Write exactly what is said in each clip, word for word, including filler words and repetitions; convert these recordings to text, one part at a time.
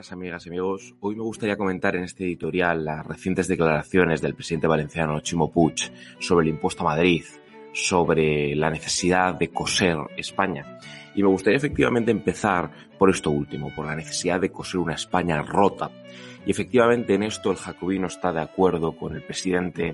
buenas amigas y amigos. Hoy me gustaría comentar en este editorial las recientes declaraciones del presidente valenciano Ximo Puig sobre el impuesto a Madrid, sobre la necesidad de coser España. Y me gustaría efectivamente empezar por esto último, por la necesidad de coser una España rota. Y efectivamente en esto el jacobino está de acuerdo con el presidente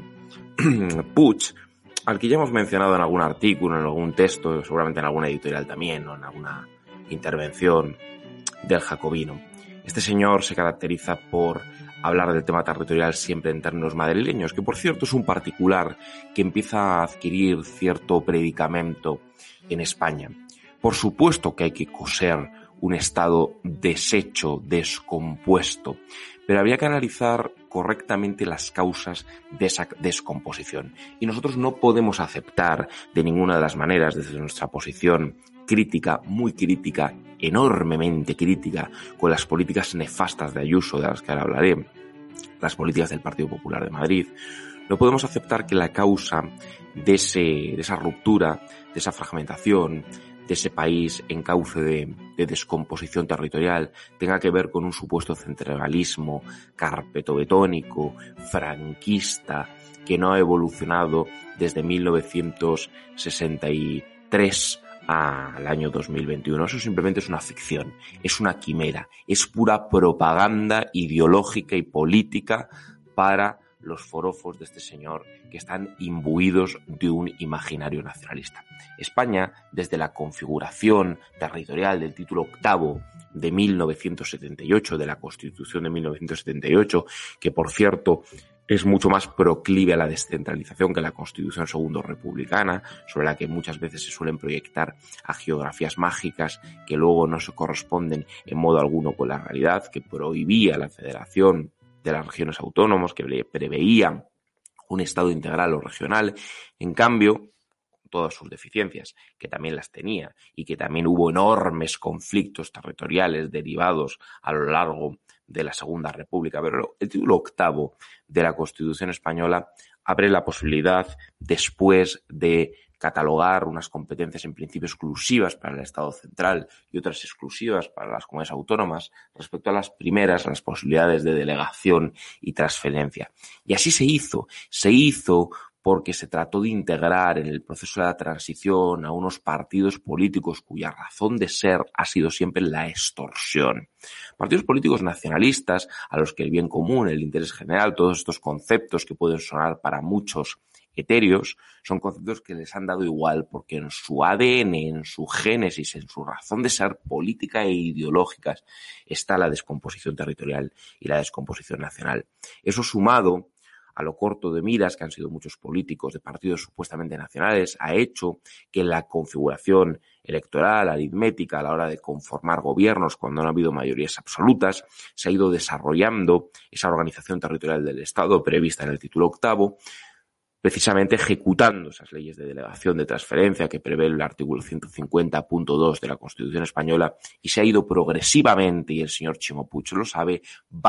Puig, al que ya hemos mencionado en algún artículo, en algún texto, seguramente en alguna editorial también, o en alguna intervención del jacobino. Este señor se caracteriza por hablar del tema territorial siempre en términos madrileños, que por cierto es un particular que empieza a adquirir cierto predicamento en España. Por supuesto que hay que coser un Estado deshecho, descompuesto, pero habría que analizar correctamente las causas de esa descomposición. Y nosotros no podemos aceptar de ninguna de las maneras, desde nuestra posición crítica, muy crítica, enormemente crítica, con las políticas nefastas de Ayuso, de las que ahora hablaré, las políticas del Partido Popular de Madrid, no podemos aceptar que la causa de, ese, de esa ruptura, de esa fragmentación, de ese país en cauce de, de descomposición territorial tenga que ver con un supuesto centralismo carpetobetónico, franquista, que no ha evolucionado desde mil novecientos sesenta y tres al año dos mil veintiuno. Eso simplemente es una ficción, es una quimera, es pura propaganda ideológica y política para los forofos de este señor que están imbuidos de un imaginario nacionalista. España, desde la configuración territorial del título octavo de mil novecientos setenta y ocho, de la Constitución de mil novecientos setenta y ocho, que por cierto es mucho más proclive a la descentralización que la Constitución segundo republicana, sobre la que muchas veces se suelen proyectar a geografías mágicas que luego no se corresponden en modo alguno con la realidad, que prohibía la federación de las regiones autónomas, que preveían un Estado integral o regional. En cambio, con todas sus deficiencias, que también las tenía, y que también hubo enormes conflictos territoriales derivados a lo largo de la Segunda República, pero el título octavo de la Constitución española abre la posibilidad, después de catalogar unas competencias en principio exclusivas para el Estado central y otras exclusivas para las comunidades autónomas, respecto a las primeras, las posibilidades de delegación y transferencia. Y así se hizo, se hizo porque se trató de integrar en el proceso de la transición a unos partidos políticos cuya razón de ser ha sido siempre la extorsión. Partidos políticos nacionalistas a los que el bien común, el interés general, todos estos conceptos que pueden sonar para muchos etéreos, son conceptos que les han dado igual porque en su A D N, en su génesis, en su razón de ser política e ideológicas está la descomposición territorial y la descomposición nacional. Eso sumado a lo corto de miras que han sido muchos políticos de partidos supuestamente nacionales, ha hecho que la configuración electoral, aritmética, a la hora de conformar gobiernos cuando no ha habido mayorías absolutas, se ha ido desarrollando esa organización territorial del Estado prevista en el título octavo, precisamente ejecutando esas leyes de delegación, de transferencia que prevé el artículo ciento cincuenta punto dos de la Constitución española, y se ha ido progresivamente, y el señor Ximo Puig lo sabe,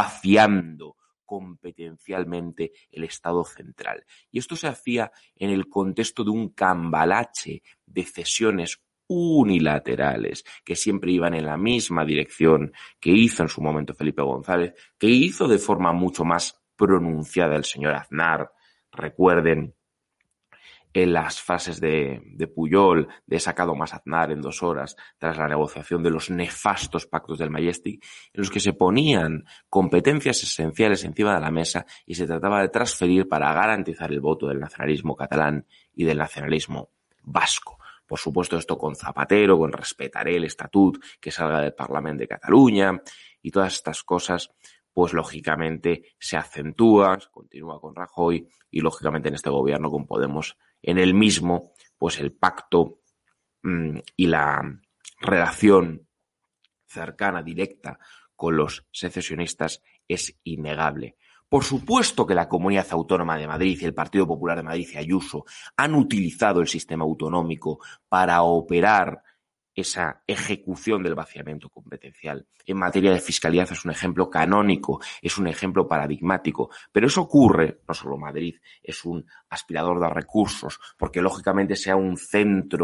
vaciando competencialmente el Estado central. Y esto se hacía en el contexto de un cambalache de cesiones unilaterales que siempre iban en la misma dirección que hizo en su momento Felipe González, que hizo de forma mucho más pronunciada el señor Aznar. Recuerden en las fases de, de Pujol, de he sacado más Aznar en dos horas, tras la negociación de los nefastos pactos del Majestic, en los que se ponían competencias esenciales encima de la mesa y se trataba de transferir para garantizar el voto del nacionalismo catalán y del nacionalismo vasco. Por supuesto, esto con Zapatero, con respetaré el estatut que salga del Parlamento de Cataluña, y todas estas cosas pues lógicamente se acentúa, continúa con Rajoy y lógicamente en este gobierno con Podemos en el mismo, pues el pacto mmm, y la relación cercana, directa con los secesionistas es innegable. Por supuesto que la Comunidad Autónoma de Madrid y el Partido Popular de Madrid y Ayuso han utilizado el sistema autonómico para operar esa ejecución del vaciamiento competencial. En materia de fiscalidad es un ejemplo canónico, es un ejemplo paradigmático, pero eso ocurre, no solo Madrid, es un aspirador de recursos, porque lógicamente sea un centro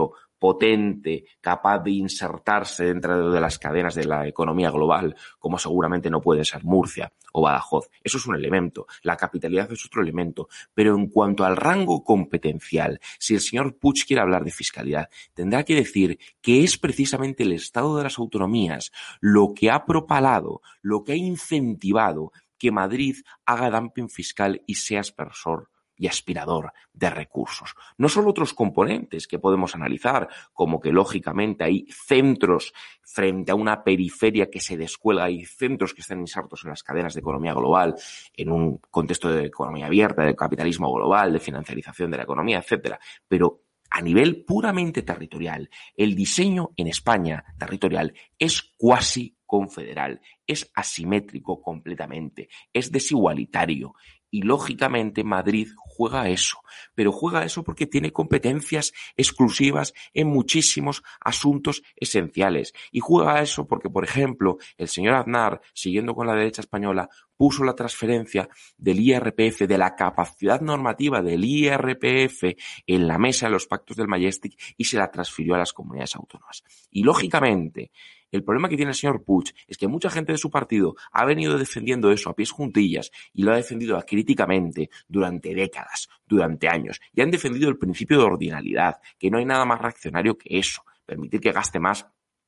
potente, capaz de insertarse dentro de las cadenas de la economía global, como seguramente no puede ser Murcia o Badajoz. Eso es un elemento. La capitalidad es otro elemento. Pero en cuanto al rango competencial, si el señor Puig quiere hablar de fiscalidad, tendrá que decir que es precisamente el Estado de las autonomías lo que ha propalado, lo que ha incentivado que Madrid haga dumping fiscal y sea aspersor y aspirador de recursos. No solo otros componentes que podemos analizar, como que lógicamente hay centros frente a una periferia que se descuelga, hay centros que están insertos en las cadenas de economía global, en un contexto de economía abierta, de capitalismo global, de financiarización de la economía, etcétera. Pero a nivel puramente territorial, el diseño en España territorial es cuasi confederal, es asimétrico completamente, es desigualitario. Y lógicamente Madrid juega a eso, pero juega a eso porque tiene competencias exclusivas en muchísimos asuntos esenciales. Y juega a eso porque, por ejemplo, el señor Aznar, siguiendo con la derecha española, puso la transferencia del I R P F, de la capacidad normativa del I R P F en la mesa de los pactos del Majestic y se la transfirió a las comunidades autónomas. Y lógicamente, el problema que tiene el señor Puig es que mucha gente de su partido ha venido defendiendo eso a pies juntillas y lo ha defendido críticamente durante décadas, durante años, y han defendido el principio de ordinalidad, que no hay nada más reaccionario que eso, permitir que gaste más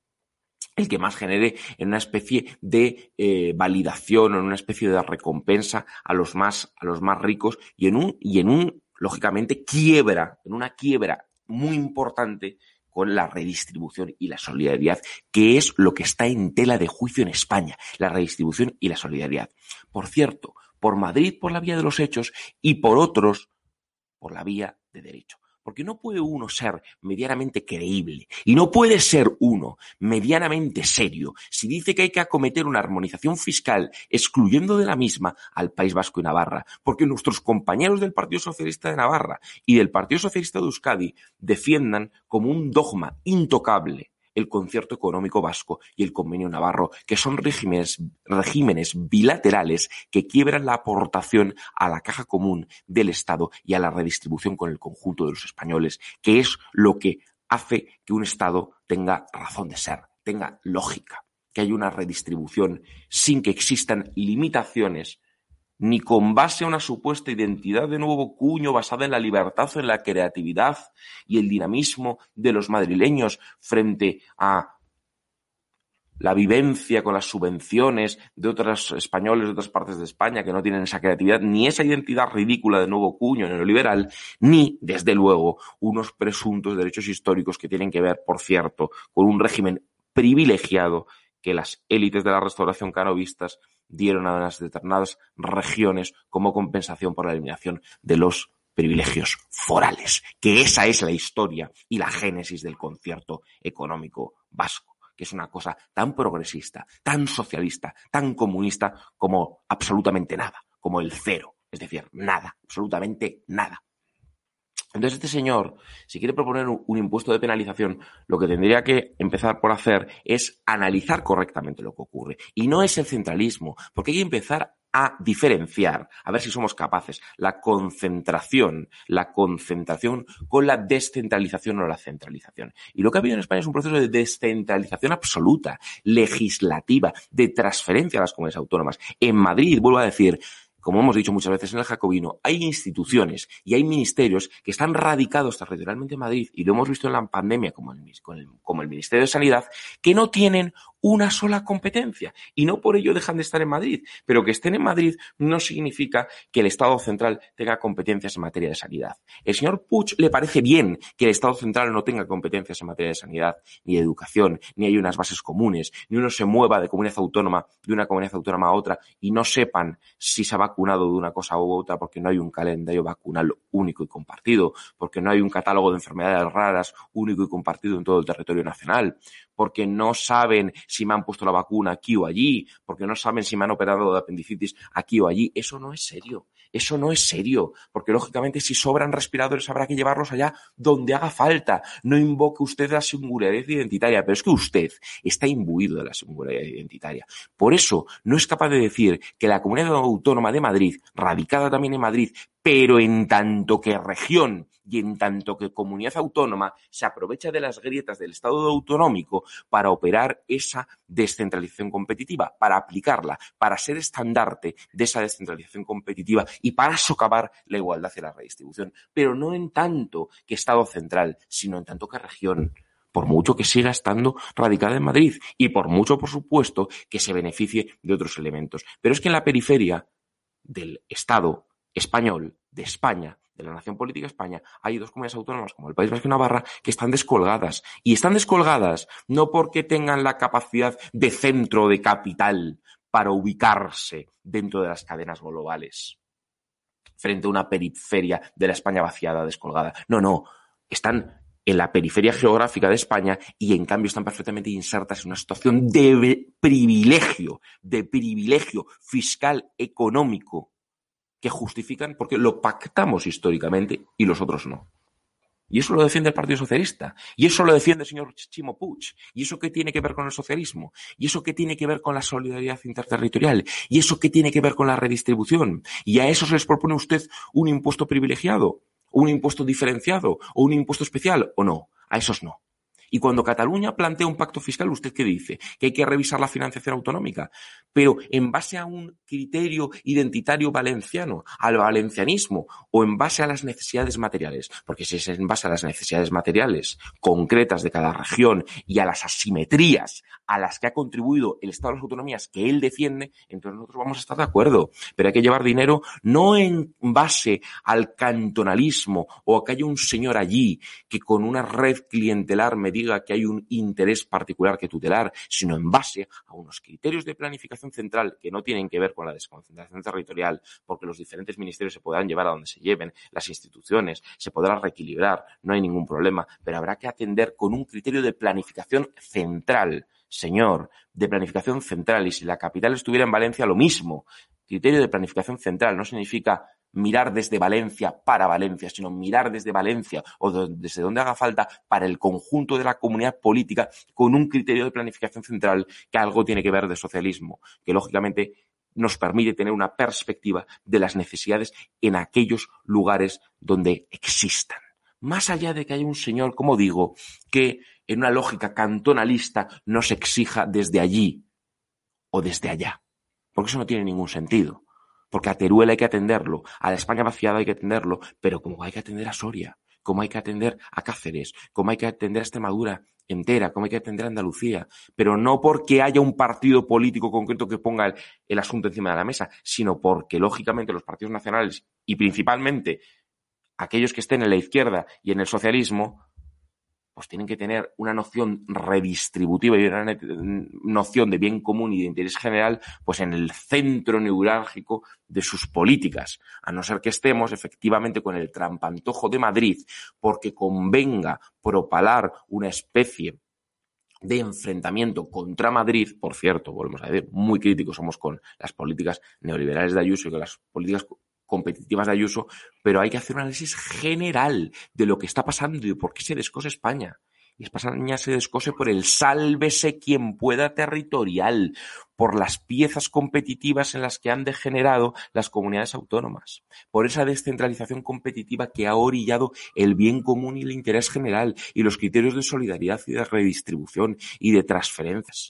el que más genere en una especie de eh, validación o en una especie de recompensa a los más a los más ricos y en un y en un lógicamente quiebra, en una quiebra muy importante con la redistribución y la solidaridad, que es lo que está en tela de juicio en España, la redistribución y la solidaridad. Por cierto, por Madrid por la vía de los hechos y por otros por la vía de derecho. Porque no puede uno ser medianamente creíble y no puede ser uno medianamente serio si dice que hay que acometer una armonización fiscal excluyendo de la misma al País Vasco y Navarra. Porque nuestros compañeros del Partido Socialista de Navarra y del Partido Socialista de Euskadi defiendan como un dogma intocable el concierto económico vasco y el convenio navarro, que son regímenes, regímenes bilaterales que quiebran la aportación a la caja común del Estado y a la redistribución con el conjunto de los españoles, que es lo que hace que un Estado tenga razón de ser, tenga lógica, que haya una redistribución sin que existan limitaciones ni con base a una supuesta identidad de nuevo cuño basada en la libertad o en la creatividad y el dinamismo de los madrileños frente a la vivencia con las subvenciones de otros españoles de otras partes de España que no tienen esa creatividad, ni esa identidad ridícula de nuevo cuño neoliberal, ni, desde luego, unos presuntos derechos históricos que tienen que ver, por cierto, con un régimen privilegiado que las élites de la restauración canovistas dieron a las determinadas regiones como compensación por la eliminación de los privilegios forales, que esa es la historia y la génesis del concierto económico vasco, que es una cosa tan progresista, tan socialista, tan comunista como absolutamente nada, como el cero, es decir, nada, absolutamente nada. Entonces este señor, si quiere proponer un impuesto de penalización, lo que tendría que empezar por hacer es analizar correctamente lo que ocurre. Y no es el centralismo, porque hay que empezar a diferenciar, a ver si somos capaces, la concentración, la concentración con la descentralización o la centralización. Y lo que ha habido en España es un proceso de descentralización absoluta, legislativa, de transferencia a las comunidades autónomas. En Madrid, vuelvo a decir, como hemos dicho muchas veces en el Jacobino, hay instituciones y hay ministerios que están radicados territorialmente en Madrid, y lo hemos visto en la pandemia como el, como el Ministerio de Sanidad, que no tienen una sola competencia y no por ello dejan de estar en Madrid, pero que estén en Madrid no significa que el Estado central tenga competencias en materia de sanidad. El señor Puig le parece bien que el Estado central no tenga competencias en materia de sanidad, ni de educación, ni hay unas bases comunes, ni uno se mueva de comunidad autónoma, de una comunidad autónoma a otra y no sepan si se ha vacunado de una cosa u otra porque no hay un calendario vacunal único y compartido, porque no hay un catálogo de enfermedades raras único y compartido en todo el territorio nacional, porque no saben si me han puesto la vacuna aquí o allí, porque no saben si me han operado de apendicitis aquí o allí. Eso no es serio, eso no es serio, porque lógicamente si sobran respiradores habrá que llevarlos allá donde haga falta. No invoque usted la singularidad identitaria, pero es que usted está imbuido de la singularidad identitaria. Por eso no es capaz de decir que la Comunidad Autónoma de Madrid, radicada también en Madrid, pero en tanto que región y en tanto que comunidad autónoma se aprovecha de las grietas del Estado autonómico para operar esa descentralización competitiva, para aplicarla, para ser estandarte de esa descentralización competitiva y para socavar la igualdad y la redistribución. Pero no en tanto que Estado central, sino en tanto que región, por mucho que siga estando radicada en Madrid y por mucho, por supuesto, que se beneficie de otros elementos. Pero es que en la periferia del Estado español, de España, de la nación política España, hay dos comunidades autónomas como el País Vasco y Navarra que están descolgadas. Y están descolgadas no porque tengan la capacidad de centro de capital para ubicarse dentro de las cadenas globales frente a una periferia de la España vaciada, descolgada. No, no. Están en la periferia geográfica de España y en cambio están perfectamente insertas en una situación de privilegio, de privilegio fiscal económico que justifican porque lo pactamos históricamente y los otros no. Y eso lo defiende el Partido Socialista. Y eso lo defiende el señor Chimo Puig. ¿Y eso qué tiene que ver con el socialismo? ¿Y eso qué tiene que ver con la solidaridad interterritorial? ¿Y eso qué tiene que ver con la redistribución? ¿Y a eso se les propone a usted un impuesto privilegiado? ¿Un impuesto diferenciado? ¿O un impuesto especial? ¿O no? A esos no. Y cuando Cataluña plantea un pacto fiscal, ¿usted qué dice? Que hay que revisar la financiación autonómica, pero en base a un criterio identitario valenciano, al valencianismo, o en base a las necesidades materiales. Porque si es en base a las necesidades materiales concretas de cada región y a las asimetrías a las que ha contribuido el Estado de las autonomías que él defiende, entonces nosotros vamos a estar de acuerdo. Pero hay que llevar dinero no en base al cantonalismo o a que haya un señor allí que con una red clientelar me diga que hay un interés particular que tutelar, sino en base a unos criterios de planificación central que no tienen que ver con la desconcentración territorial, porque los diferentes ministerios se podrán llevar a donde se lleven, las instituciones se podrán reequilibrar, no hay ningún problema, pero habrá que atender con un criterio de planificación central, señor, de planificación central, y si la capital estuviera en Valencia, lo mismo. Criterio de planificación central no significa mirar desde Valencia para Valencia, sino mirar desde Valencia o desde donde haga falta para el conjunto de la comunidad política con un criterio de planificación central que algo tiene que ver de socialismo, que lógicamente nos permite tener una perspectiva de las necesidades en aquellos lugares donde existan. Más allá de que haya un señor, como digo, que en una lógica cantonalista nos exija desde allí o desde allá. Porque eso no tiene ningún sentido. Porque a Teruel hay que atenderlo, a la España vaciada hay que atenderlo, pero como hay que atender a Soria, como hay que atender a Cáceres, como hay que atender a Extremadura entera, como hay que atender a Andalucía, pero no porque haya un partido político concreto que ponga el, el asunto encima de la mesa, sino porque, lógicamente, los partidos nacionales y principalmente aquellos que estén en la izquierda y en el socialismo, pues tienen que tener una noción redistributiva y una noción de bien común y de interés general, pues en el centro neurálgico de sus políticas, a no ser que estemos efectivamente con el trampantojo de Madrid, porque convenga propalar una especie de enfrentamiento contra Madrid. Por cierto, volvemos a decir, muy críticos somos con las políticas neoliberales de Ayuso y con las políticas competitivas de Ayuso, pero hay que hacer un análisis general de lo que está pasando y de por qué se descose España. Y España se descose por el sálvese quien pueda territorial, por las piezas competitivas en las que han degenerado las comunidades autónomas, por esa descentralización competitiva que ha orillado el bien común y el interés general y los criterios de solidaridad y de redistribución y de transferencias.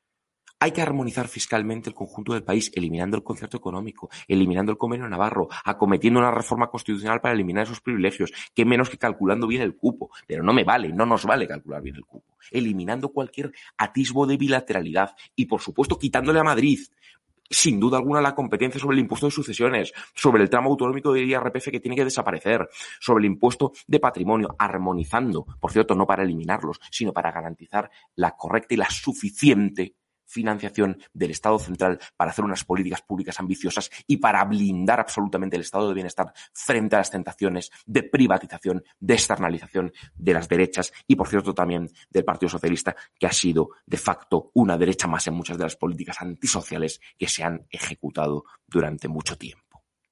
Hay que armonizar fiscalmente el conjunto del país, eliminando el concierto económico, eliminando el convenio navarro, acometiendo una reforma constitucional para eliminar esos privilegios, que menos que calculando bien el cupo. Pero no me vale, no nos vale calcular bien el cupo. Eliminando cualquier atisbo de bilateralidad y, por supuesto, quitándole a Madrid, sin duda alguna, la competencia sobre el impuesto de sucesiones, sobre el tramo autonómico de I R P F que tiene que desaparecer, sobre el impuesto de patrimonio, armonizando, por cierto, no para eliminarlos, sino para garantizar la correcta y la suficiente financiación del Estado central para hacer unas políticas públicas ambiciosas y para blindar absolutamente el estado de bienestar frente a las tentaciones de privatización, de externalización de las derechas y, por cierto, también del Partido Socialista, que ha sido de facto una derecha más en muchas de las políticas antisociales que se han ejecutado durante mucho tiempo.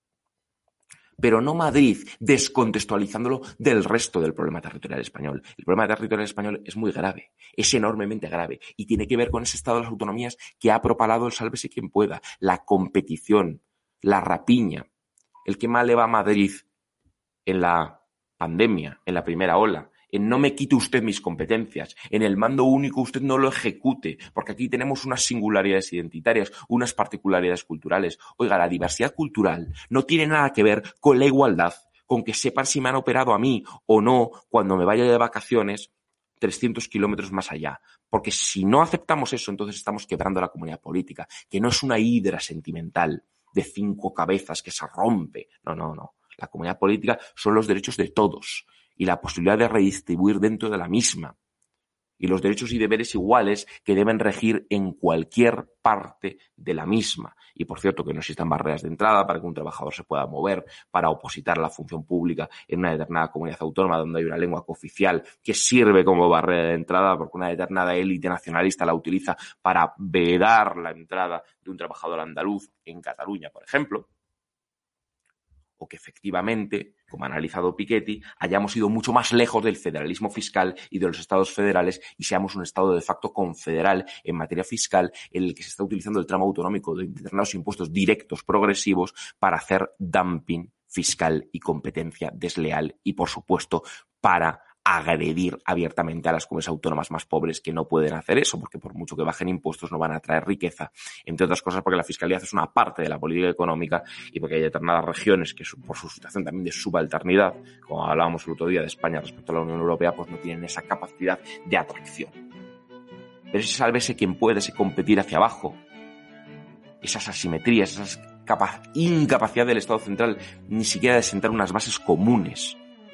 Pero no Madrid descontextualizándolo del resto del problema territorial español. El problema territorial español es muy grave, es enormemente grave y tiene que ver con ese estado de las autonomías que ha propalado el sálvese quien pueda, la competición, la rapiña, el que mal le va a Madrid en la pandemia, en la primera ola, en no me quite usted mis competencias, en el mando único usted no lo ejecute, porque aquí tenemos unas singularidades identitarias, unas particularidades culturales. Oiga, la diversidad cultural no tiene nada que ver con la igualdad, con que sepan si me han operado a mí o no cuando me vaya de vacaciones trescientos kilómetros más allá. Porque si no aceptamos eso, entonces estamos quebrando la comunidad política, que no es una hidra sentimental de cinco cabezas que se rompe. No, no, no. La comunidad política son los derechos de todos y la posibilidad de redistribuir dentro de la misma. Y los derechos y deberes iguales que deben regir en cualquier parte de la misma. Y, por cierto, que no existan barreras de entrada para que un trabajador se pueda mover, para opositar a la función pública en una determinada comunidad autónoma donde hay una lengua cooficial que sirve como barrera de entrada porque una determinada élite nacionalista la utiliza para vedar la entrada de un trabajador andaluz en Cataluña, por ejemplo. O que efectivamente, como ha analizado Piketty, hayamos ido mucho más lejos del federalismo fiscal y de los estados federales y seamos un estado de facto confederal en materia fiscal en el que se está utilizando el tramo autonómico de determinados impuestos directos progresivos para hacer dumping fiscal y competencia desleal y, por supuesto, para agredir abiertamente a las comunidades autónomas más pobres que no pueden hacer eso, porque por mucho que bajen impuestos no van a traer riqueza, entre otras cosas porque la fiscalidad es una parte de la política económica y porque hay determinadas regiones que por su situación también de subalternidad, como hablábamos el otro día de España respecto a la Unión Europea, pues no tienen esa capacidad de atracción. Pero ese sálvese quien puede, ese competir hacia abajo, esas asimetrías, esas capa- incapacidad del Estado central ni siquiera de sentar unas bases comunes.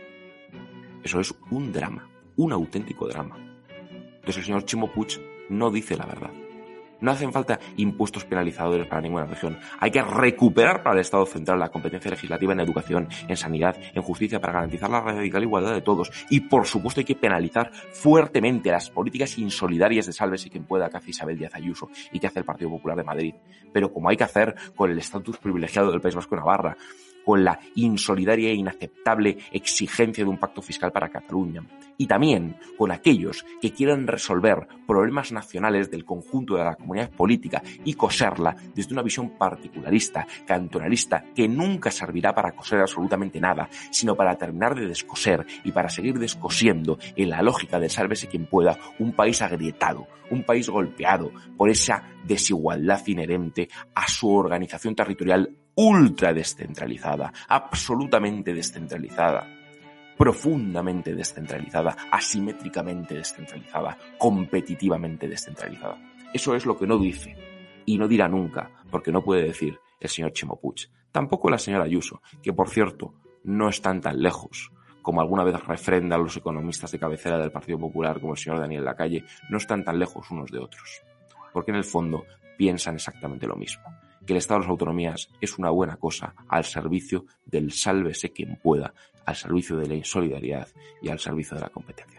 Eso es un drama, un auténtico drama. Entonces el señor Chimo Puig no dice la verdad. No hacen falta impuestos penalizadores para ninguna región. Hay que recuperar para el Estado central la competencia legislativa en educación, en sanidad, en justicia para garantizar la radical igualdad de todos. Y por supuesto hay que penalizar fuertemente las políticas insolidarias de sálvese quien pueda que hace Isabel Díaz Ayuso y que hace el Partido Popular de Madrid. Pero como hay que hacer con el estatus privilegiado del País Vasco y Navarra, con la insolidaria e inaceptable exigencia de un pacto fiscal para Cataluña. Y también con aquellos que quieran resolver problemas nacionales del conjunto de la comunidad política y coserla desde una visión particularista, cantonalista, que nunca servirá para coser absolutamente nada, sino para terminar de descoser y para seguir descosiendo en la lógica de sálvese quien pueda un país agrietado, un país golpeado por esa desigualdad inherente a su organización territorial ultra descentralizada, absolutamente descentralizada, profundamente descentralizada, asimétricamente descentralizada, competitivamente descentralizada. Eso es lo que no dice y no dirá nunca, porque no puede decir el señor Chimo Puig. Tampoco la señora Ayuso, que por cierto no están tan lejos como alguna vez refrendan los economistas de cabecera del Partido Popular, como el señor Daniel Lacalle, no están tan lejos unos de otros, porque en el fondo piensan exactamente lo mismo. Que el Estado de las Autonomías es una buena cosa al servicio del sálvese quien pueda, al servicio de la insolidaridad y al servicio de la competencia.